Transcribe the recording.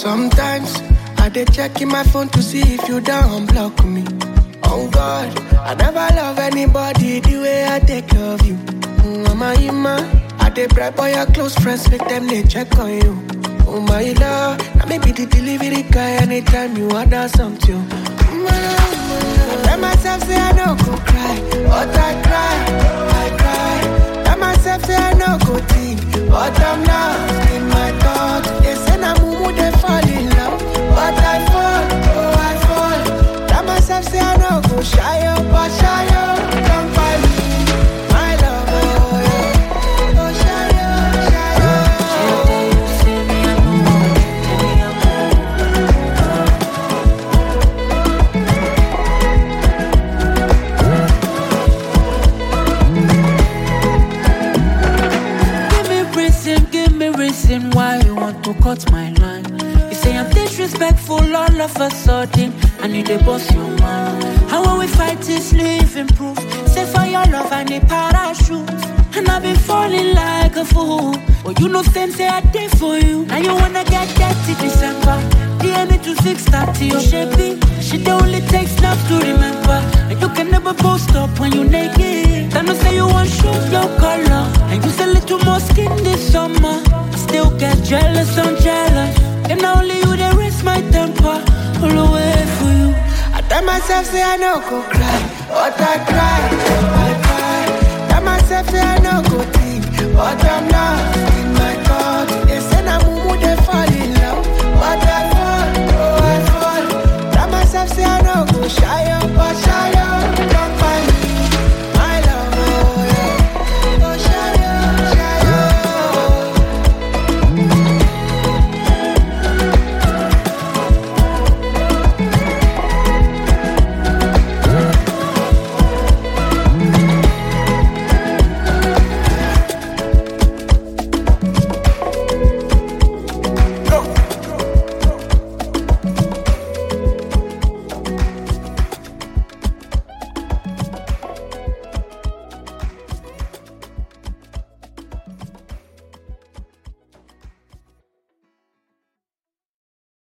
Sometimes I dey checking my phone to see if you don't block me. Oh God, I never love anybody the way I take love you. Mama, I dey bribe all your close friends, make them they check on you. Oh my love, now maybe the delivery guy anytime you order something. I tell myself say I no go cry, but I cry. Tell myself say I no go think, but I'm lost in my thoughts. They say na mumu they fall in love, but I fall. Tell myself say I no go shy up, but shy up. Come find me, my love, oh yeah. Oh shy up, shy up. Give me reason why you want to cut my line. You say I'm disrespectful all of a sudden, and you dey boss your mind. How when we fight is living proof. Say for your love I need parachute, and I've been falling like a fool. But you know same say I did for you. Now you wanna get dirty December. DNA to 630 your shapey. She don't only take snaps to remember. And you can never post up when you naked. I know say you want show your color, and you say little more skin this summer. I still get jealous, I'm jealous. And now only you they raise my temper. All the way for you. I tell myself say I no go cry, but I cry. Tell myself say I no go think, but I'm lost in